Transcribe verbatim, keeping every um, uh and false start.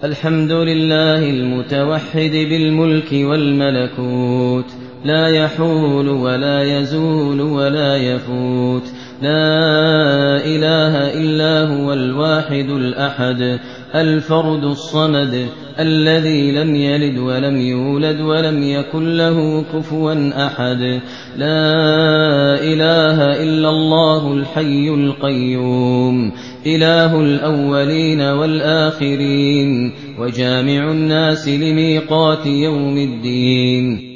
الحمد لله المتوحد بالملك والملكوت، لا يحول ولا يزول ولا يفوت، لا إله إلا هو الواحد الأحد الفرد الصمد الذي لم يلد ولم يولد ولم يكن له كفوا أحد. لا إله إلا الله الحي القيوم، إله الأولين والآخرين، وجامع الناس لميقات يوم الدين.